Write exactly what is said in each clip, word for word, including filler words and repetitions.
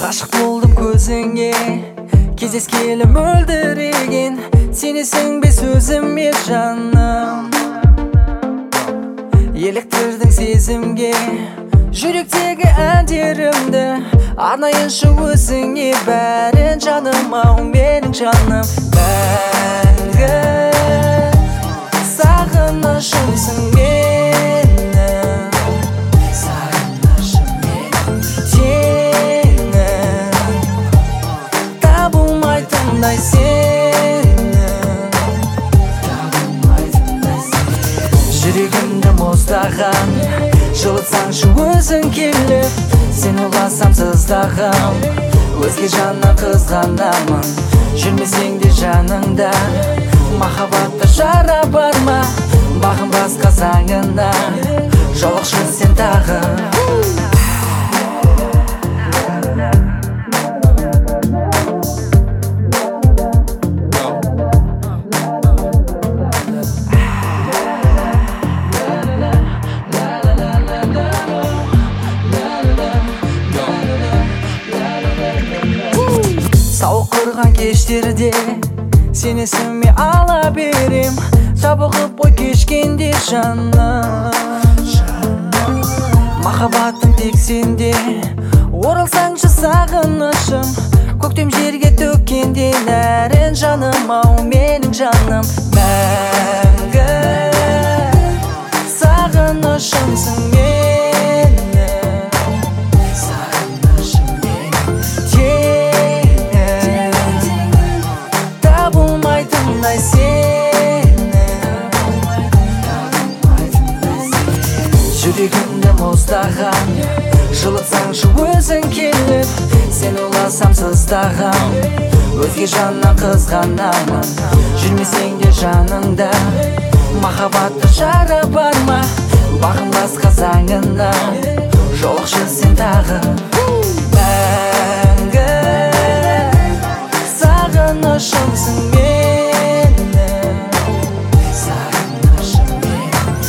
Ғашық болдым көзіңе, кездескелі мөлдіреген. Сенесің бе сөзіме жаным, еліктірдің сезімге жүректегі әндерімді. Арнайыншы өзіңе бәрін жаным ау менің жаным. Мәңгі сағынышымсың менің, сағынышым менің. Теңің табылмайтындай сенің, табылмайтындай сенің. Жүрегімді мұздаған, жылытсаңшы өзің келіп. Сен ойласам сыздағым, өзге жанна қызғанамын. Жүрмесең де жаныңда, махаббатта жара бар ма? Бағым басқа заңына, жолықшы сен тағы. Сауық құрған кештерде сенесің ме ала берем. Жабығып ой кешкенде жаным, махаббатым тек сенде. Оралсаңшы сағынышым, көктем жерге төккенде нәрін жаным ау менің жаным. Мәңгі сағынышымсың менің, сағынышым менің. Табылмайтындай сенің, жүрегімді мұздаған, жылытсаңшы өзің келіп. Сен ойласам сыздағым, өзге жаннан қызғанамын. Жүрмесең де жаныңда, махаббатта жара бар ма? Бағым басқа заңына, жолықшы сен тағы. Мәңгі сағынышымсың менің, сағынышым менің.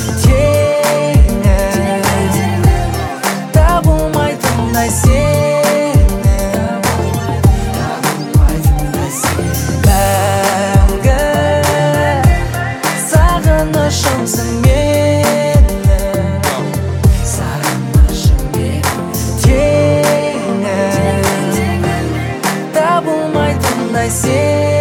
Теңің табылмайтындай сенің, табылмайтындай сенің. Мәңгі сағынышымсың менің, сағынышым менің. Теңің табылмайтындай сенің.